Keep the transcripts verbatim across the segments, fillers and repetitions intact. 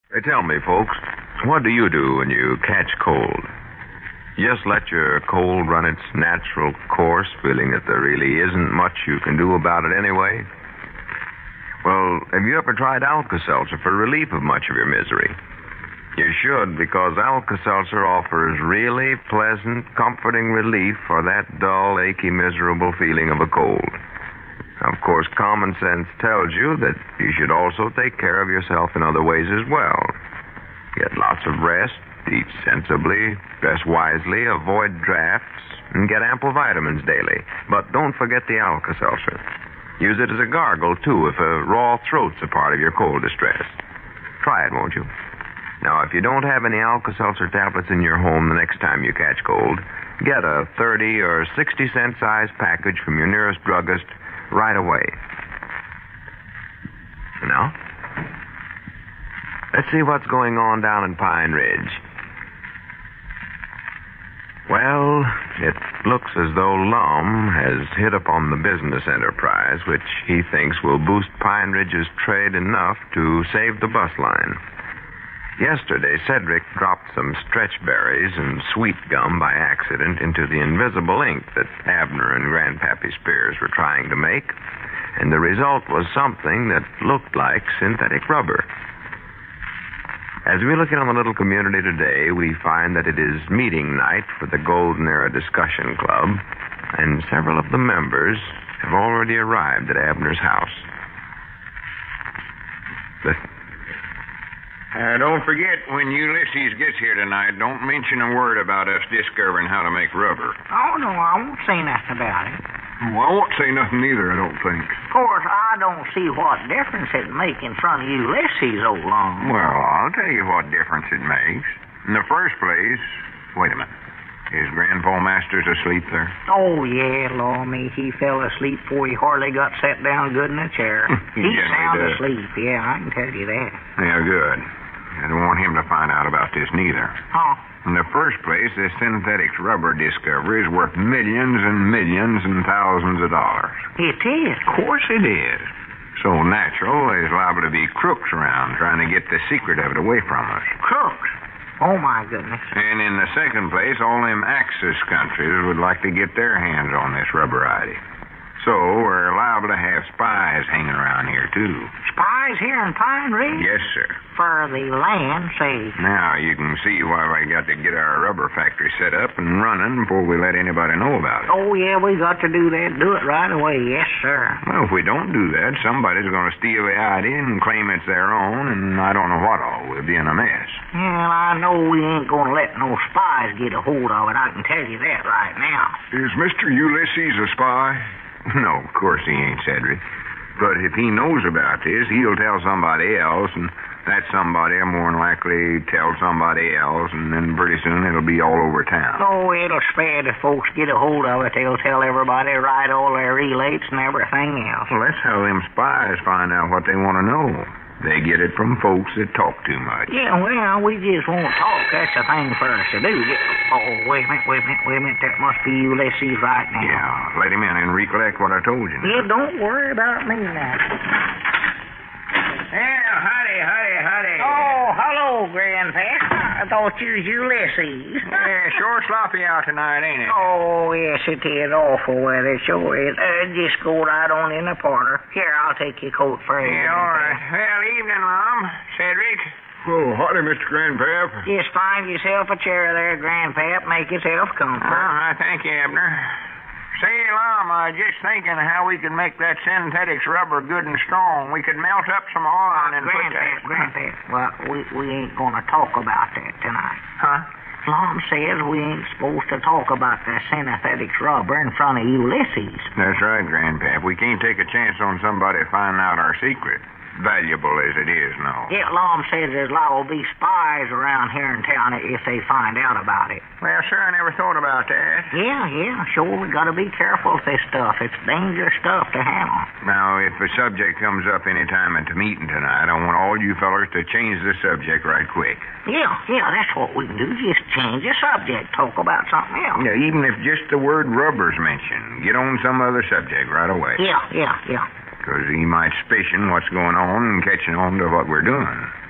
Hey, tell me, folks, what do you do when you catch cold? You just let your cold run its natural course, feeling that there really isn't much you can do about it anyway? Well, have you ever tried Alka-Seltzer for relief of much of your misery? You should, because Alka-Seltzer offers really pleasant, comforting relief for that dull, achy, miserable feeling of a cold. Of course, common sense tells you that you should also take care of yourself in other ways as well. Get lots of rest, eat sensibly, dress wisely, avoid drafts, and get ample vitamins daily. But don't forget the Alka-Seltzer. Use it as a gargle, too, if a raw throat's a part of your cold distress. Try it, won't you? Now, if you don't have any Alka-Seltzer tablets in your home the next time you catch cold, get a thirty or sixty cent size package from your nearest druggist right away. Now, let's see what's going on down in Pine Ridge. Well, it looks as though Lum has hit upon the business enterprise which he thinks will boost Pine Ridge's trade enough to save the bus line. Yesterday, Cedric dropped some stretch berries and sweet gum by accident into the invisible ink that Abner and Grandpappy Spears were trying to make, and the result was something that looked like synthetic rubber. As we look in on the little community today, we find that it is meeting night for the Golden Era Discussion Club, and several of the members have already arrived at Abner's house. The Uh, don't forget, when Ulysses gets here tonight, don't mention a word about us discovering how to make rubber. Oh, no, I won't say nothing about it. Well, I won't say nothing either, I don't think. Of course, I don't see what difference it'd make in front of Ulysses, old Long. Well, I'll tell you what difference it makes. In the first place, wait a minute. Is Grandpa Masters asleep there? Oh, yeah, Law me. He fell asleep before he hardly got set down good in a chair. He's Yes, he sound does. asleep, yeah, I can tell you that. Yeah, good. I don't want him to find out about this neither. Oh, In the first place, this synthetic rubber discovery is worth millions and millions and thousands of dollars. it is. Of course it is. So natural, there's liable to be crooks around trying to get the secret of it away from us. Crooks. Oh, my goodness. And in the second place, all them Axis countries would like to get their hands on this rubberiety. So we're liable to have spies hanging around here, too. Spies here in Pine Ridge? Yes, sir. For the land, say. Now, you can see why we got to get our rubber factory set up and running before we let anybody know about it. Oh, yeah, we got to do that. Do it right away. Yes, sir. Well, if we don't do that, somebody's going to steal the idea and claim it's their own, and I don't know what all. We'll be in a mess. Well, I know we ain't going to let no spies get a hold of it. I can tell you that right now. Is Mister Ulysses a spy? No, of course he ain't, Cedric. But if he knows about this, he'll tell somebody else, and that somebody will more than likely tell somebody else, and then pretty soon it'll be all over town. Oh, it'll spread if folks get a hold of it. They'll tell everybody, write all their relates and everything else. Well, that's how them spies find out what they want to know. They get it from folks that talk too much. Yeah, well, we just won't talk. That's the thing for us to do. Oh, wait a minute, wait a minute, wait a minute. That must be Ulysses right now. Yeah, let him in and recollect what I told you. Yeah, don't worry about me now. Yeah, howdy, howdy, howdy. Oh, hello, Grandpa. I thought you was Ulysses. Yeah, sure sloppy out tonight, ain't it? Oh, yes, it is awful weather. It sure is. Uh, just go right on in the parlor. Here, I'll take your coat for you. Yeah, all right. Well, evening, Lum. Cedric. Oh, howdy, Mister Grandpap. Just find yourself a chair there, Grandpap. Make yourself comfortable. All right, thank you, Abner. Say, Lum, I was just thinking how we could make that synthetics rubber good and strong. We could melt up some iron and put that... Grandpap, Grandpap, well, we, we ain't going to talk about that tonight. Huh? Lom says we ain't supposed to talk about the synthetics rubber in front of Ulysses. That's right, Grandpap. We can't take a chance on somebody finding out our secret. Valuable as it is now. Yeah, Lom says there's liable to be spies around here in town if they find out about it. Well, sir, I never thought about that. Yeah, yeah, sure, we got to be careful with this stuff. It's dangerous stuff to handle. Now, if the subject comes up any time at the meeting tonight, I want all you fellers to change the subject right quick. Yeah, yeah, that's what we can do. Just change the subject. Talk about something else. Yeah, even if just the word rubber's mentioned, get on some other subject right away. Yeah, yeah, yeah. Because he might suspicion what's going on and catching on to what we're doing.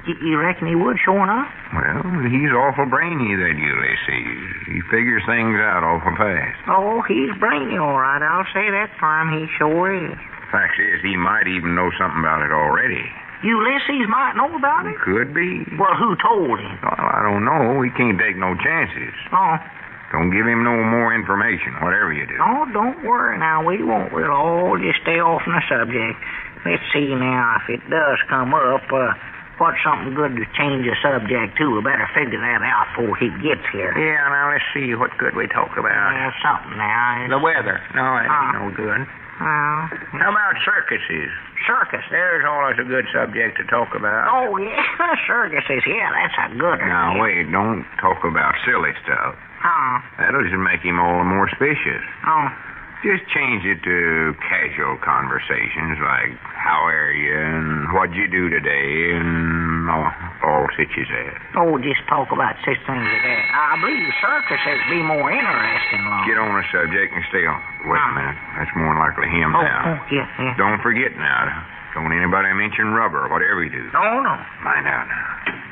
You, you reckon he would, sure enough? Well, he's awful brainy, that Ulysses. He figures things out awful fast. Oh, he's brainy, all right. I'll say that for him. He sure is. Fact is, he might even know something about it already. Ulysses might know about it? Could be. Well, who told him? Well, I don't know. We can't take no chances. Oh. Don't give him no more information, whatever you do. Oh, don't worry now. We won't. We'll all just stay off from the subject. Let's see now. If it does come up, uh, what's something good to change the subject to? We better figure that out before he gets here. Yeah, now let's see. What could we talk about? Uh, something now. The weather. No, that ain't Uh. no good. Well, How about circuses? circus. There's always a good subject to talk about. Oh, yeah, circuses. Yeah, that's a good one. Now, wait. Don't talk about silly stuff. Oh, That'll just make him all the more suspicious. oh. Just change it to casual conversations like, how are you, and what'd you do today, and all, all such as that. Oh, just talk about such things as that. I believe circuses be more interesting, Long. Get on the subject and stay on. Wait a minute. That's more than likely him Oh, now. oh, yeah, yeah. Don't forget now. Don't anybody mention rubber, whatever you do. No, no. Mind out now.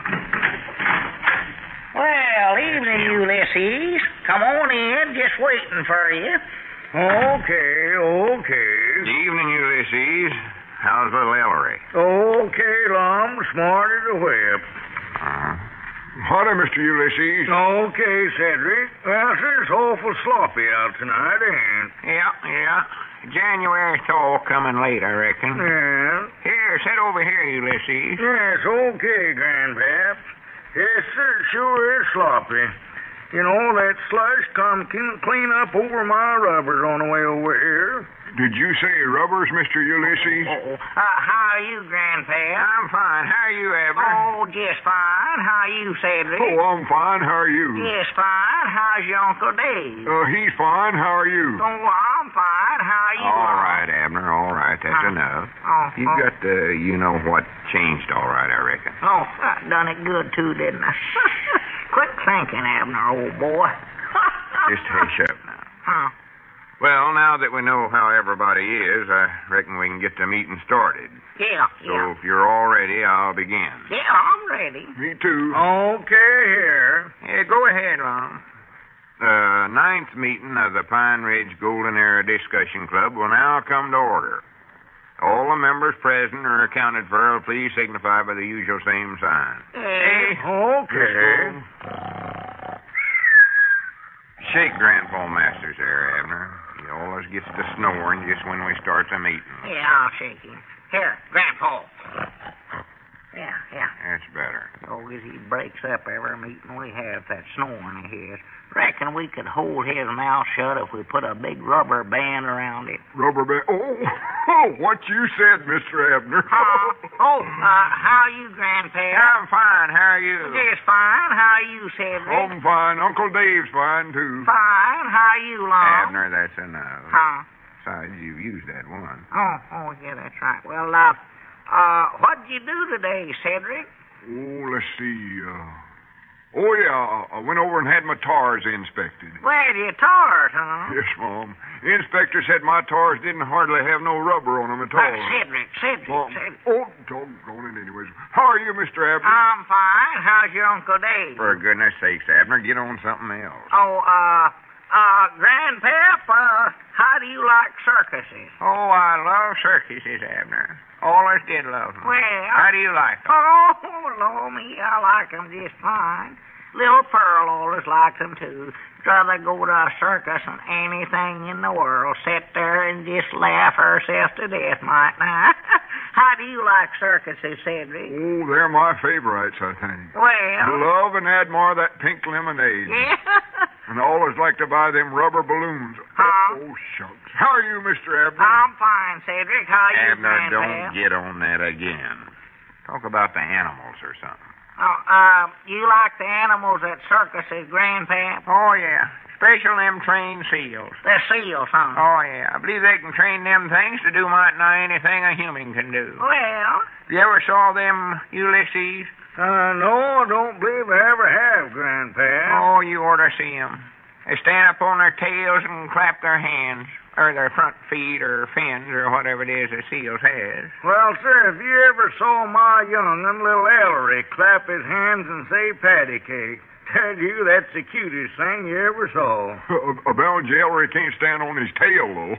Well, evening, Ulysses. Come on in. Just waiting for you. Okay, okay. Evening, Ulysses. How's little Ellery? Okay, Lum, smart as a whip. Uh-huh. Howdy, Mister Ulysses. Okay, Cedric. Well, it's awful sloppy out tonight, ain't it? Yeah, yeah. January thaw coming late, I reckon. Yeah. Here, sit over here, Ulysses. Yes, okay, Grandpap. Yes, sir, sure is sloppy. You know, that slush come clean up over my rubbers on the way over here. Did you say rubbers, Mister Ulysses? Oh, uh, how are you, Grandpa? I'm fine. How are you, Abner? Oh, just fine. How are you, Cedric? Oh, I'm fine. How are you? Just fine. How's your Uncle Dave? Uh, he's fine. How are you? Oh, I'm fine. How are you? All right, Abner. All right. That's Uh, enough. Oh, You oh. got the, you know what, changed all right, I reckon. Oh, I done it good, too, didn't I? Quit thinking, Abner, old boy. Just hush up now. Huh. Well, now that we know how everybody is, I reckon we can get the meeting started. Yeah, So yeah. if you're all ready, I'll begin. Yeah, I'm ready. Me too. Okay, here. Yeah, go ahead, Lum. The ninth meeting of the Pine Ridge Golden Era Discussion Club will now come to order. All the members present or accounted for will please signify by the usual same sign. Hey. Okay. Shake Grandpa Masters there, Abner. He always gets to snoring just when we start the meeting. Yeah, I'll shake him. Here, Grandpa. Yeah, yeah. That's better. Oh, as he breaks up every meeting we have, that snoring of his. Reckon we could hold his mouth shut if we put a big rubber band around it. Rubber band. Oh, oh, what you said, Mister Abner. Huh? Oh, uh, how are you, Grandpa? I'm fine. How are you? Just fine. How are you, Cedric? I'm fine. Uncle Dave's fine, too. Fine. How are you, Long? Abner, that's enough. Huh? Besides, you've used that one. Oh, oh, yeah, that's right. Well, uh, uh, what'd you do today, Cedric? Oh, let's see. Uh, oh, yeah, I went over and had my tars inspected. Well, you tars, huh? Yes, Mom. The inspector said my tars didn't hardly have no rubber on them at Uh, all. Cedric, Cedric, Mom. Cedric. Oh, doggone it anyways. How are you, Mister Abner? I'm fine. How's your Uncle Dave? For goodness sakes, Abner, get on something else. Oh, uh, uh, Grandpap, uh, how do you like circuses? Oh, I love circuses, Abner. Always did love them. Well, How do you like them? oh, Lord, me, I like 'em just fine. Little Pearl always likes 'em, too. Rather go to a circus than anything in the world. Sit there and just laugh herself to death, might not. How do you like circuses, Cedric? Oh, they're my favorites, I think. Well, Love and admire that pink lemonade. yeah. And I always like to buy them rubber balloons. Huh? Oh, shucks. How are you, Mister Abner? I'm fine, Cedric. How are you, Abner, Grandpa? don't get on that again. Talk about the animals or something. Oh, uh, you like the animals at circuses, Grandpa? Oh, yeah. Especially them trained seals. The seals, huh? Oh, yeah. I believe they can train them things to do might nigh anything a human can do. Well, You ever saw them, Ulysses? Uh, no, I don't believe I ever have, Grandpa. Oh, you ought to see them. They stand up on their tails and clap their hands. or their front feet or fins or whatever it is a seal has. Well, sir, if you ever saw my young'un, little Ellery, clap his hands and say patty cake, tell you that's the cutest thing you ever saw. Uh, about Ellery can't stand on his tail, though.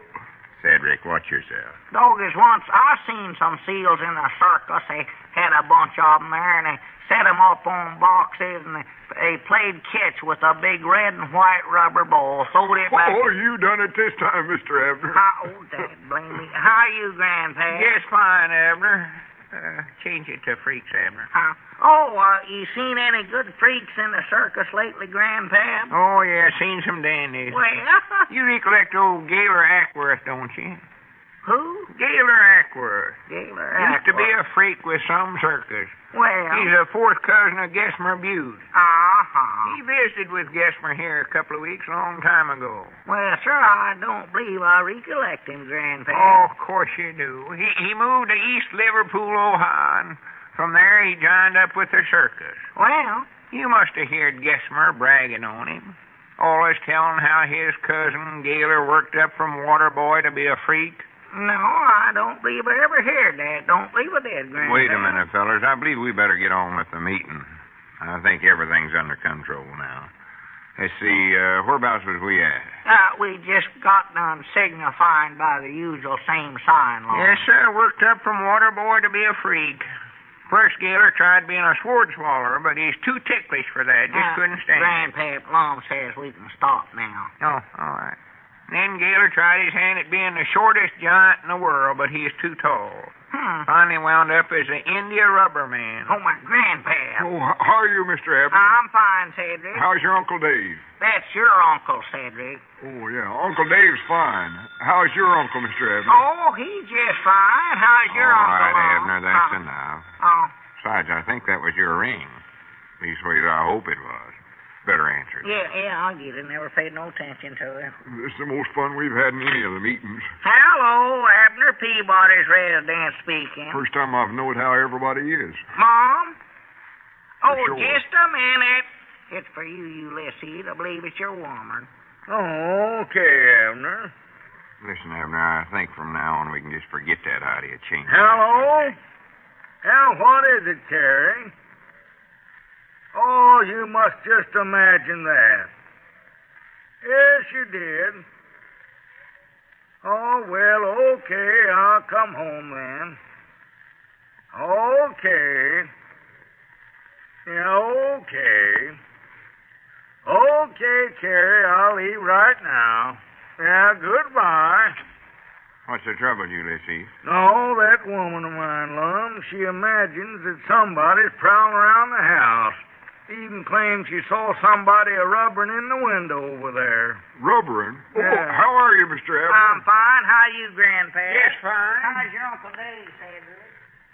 Cedric, watch yourself. Doggies, once I seen some seals in a circus. They had a bunch of 'em there, and they set 'em up on boxes, and they, they played catch with a big red and white rubber ball. Throwed it back. Oh, you done it this time, Mister Abner. How, oh, Dad, blame me. How are you, Grandpa? Yes, fine, Abner. Uh, change it to freaks, Abner. Huh? Oh, uh, you seen any good freaks in the circus lately, Grandpa? Oh, yeah, seen some dandies. Well, You recollect old Gaylor Ackworth, don't you? who? Gaylor Ackworth. Gaylor Used to be Ackworth. a freak with some circus. Well, He's a fourth cousin of Gesmer Butte. uh-huh. He visited with Gesmer here a couple of weeks, a long time ago. Well, sir, I don't believe I recollect him, Grandpa. Oh, of course you do. He he moved to East Liverpool, Ohio, and from there he joined up with the circus. Well, You must have heard Gesmer bragging on him, always telling how his cousin Gaylor worked up from water boy to be a freak. no, I don't believe I ever heard that. Don't believe I did, Grandpa. Wait a minute, fellas. I believe we better get on with the meeting. I think everything's under control now. Let's see, uh, whereabouts was we at? Uh, we just got done signifying by the usual same sign law. Yes, sir, worked up from water boy to be a freak. First Gaylor tried being a sword swallower, but he's too ticklish for that. Just Uh, couldn't stand it. Grandpa Plum says we can stop now. Oh, all right. Then Gaylor tried his hand at being the shortest giant in the world, but he's too tall. Hmm. Finally wound up as an India rubber man. Oh, my Grandpa. Oh, h- how are you, Mister Abner? I'm fine, Cedric. How's your Uncle Dave? That's your uncle, Cedric. Oh, yeah, Uncle Dave's fine. How's your uncle, Mister Abner? Oh, he's just fine. How's your All uncle? right, Mom? Abner, that's Huh? enough. Oh, Besides, I think that was your ring. Leastways, I hope it was. Better answer. yeah, yeah, I'll get it. Never paid no attention to it. This is the most fun we've had in any of the meetings. Hello, Abner Peabody's resident speaking. First time I've known how everybody is. Mom? Oh, sure. just a minute. It's for you, Ulysses. I believe it's your woman. Oh, okay, Abner. Listen, Abner, I think from now on we can just forget that idea of changing. Hello? Now, what is it, Carrie? Oh, you must just imagine that. Yes, you did. Oh, well, okay, I'll come home then. Okay. Yeah, okay. Okay, Carrie, I'll leave right now. Yeah, goodbye. What's the trouble, Ulysses? No, that woman of mine, Lum, she imagines that somebody's prowling around the house. Even claims she saw somebody a rubbering in the window over there. Rubbering? Oh, Yeah. how are you, Mister Abner? I'm fine. How are you, Grandpa? Yes, fine. How's your Uncle Dave, Cedric?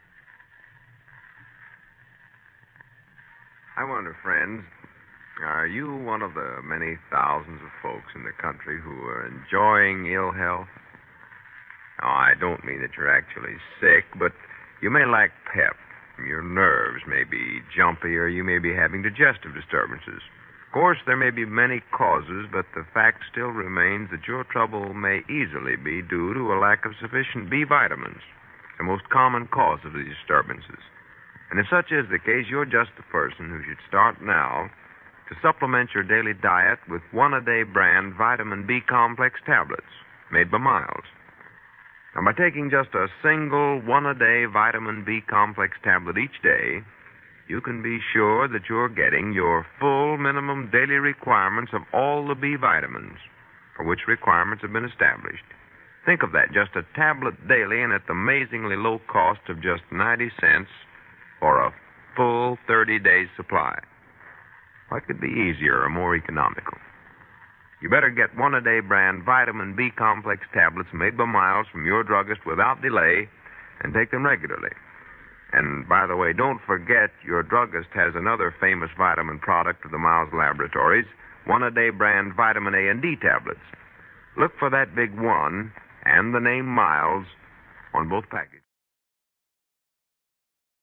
I wonder, friends, are you one of the many thousands of folks in the country who are enjoying ill health? Now, I don't mean that you're actually sick, but you may lack pep. Your nerves may be jumpy, or you may be having digestive disturbances. Of course, there may be many causes, but the fact still remains that your trouble may easily be due to a lack of sufficient B vitamins, the most common cause of these disturbances. And if such is the case, you're just the person who should start now to supplement your daily diet with one-a-day brand vitamin B complex tablets made by Miles. Now, by taking just a single one-a-day vitamin B complex tablet each day, you can be sure that you're getting your full minimum daily requirements of all the B vitamins, for which requirements have been established. Think of that, just a tablet daily and at the amazingly low cost of just ninety cents for a full thirty days supply. What could be easier or more economical? You better get one-a-day brand vitamin B complex tablets made by Miles from your druggist without delay and take them regularly. And, by the way, don't forget your druggist has another famous vitamin product of the Miles Laboratories, one-a-day brand vitamin A and D tablets. Look for that big one and the name Miles on both packages.